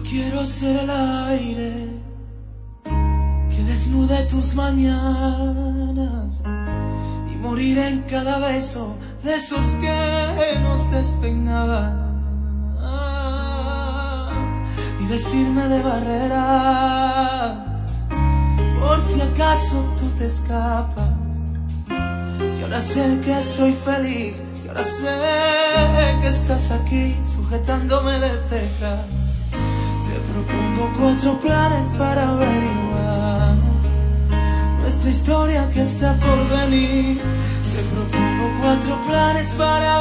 quiero ser el aire que desnude tus mañanas y morir en cada beso de esos que nos despeinaban, y vestirme de barrera por si acaso tú te escapas. Y ahora sé que soy feliz, y ahora sé que estás aquí sujetándome de ceja. Te propongo 4 planes para averiguar nuestra historia que está por venir. Te propongo 4 planes para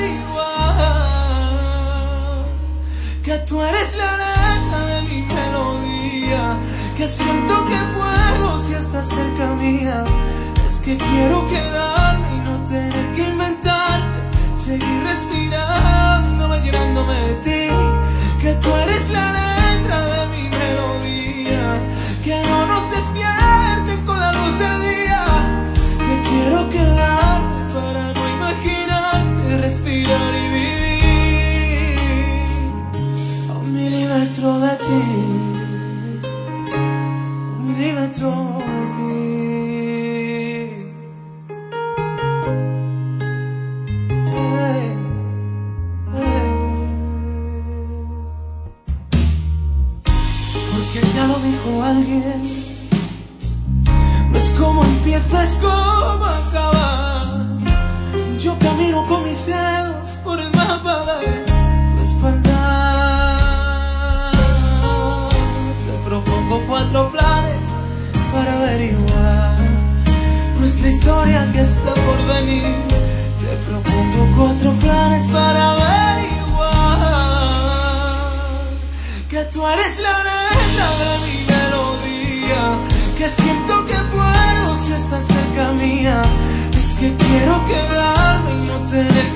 averiguar que tú eres la letra de mi melodía, que siento que puedo si estás cerca mía. Es que quiero quedarme y no tener que inventarte, seguir respirándome, llenándome de ti. Que tú eres la letra de mi melodía, que no nos despierten con la luz del día. Que quiero quedarme para no imaginarte, respirar y vivir a 1 milímetro de ti, 1 milímetro de ti. Porque ya lo dijo alguien, no es como empieza, es como acaba. Yo camino con mis dedos por el mapa de tu espalda. Te propongo 4 planes para averiguar nuestra historia que está por venir. Te propongo 4 planes para averiguar que tú eres la letra de mi melodía, que siento que puedo si estás cerca mía. Es que quiero quedarme y no tener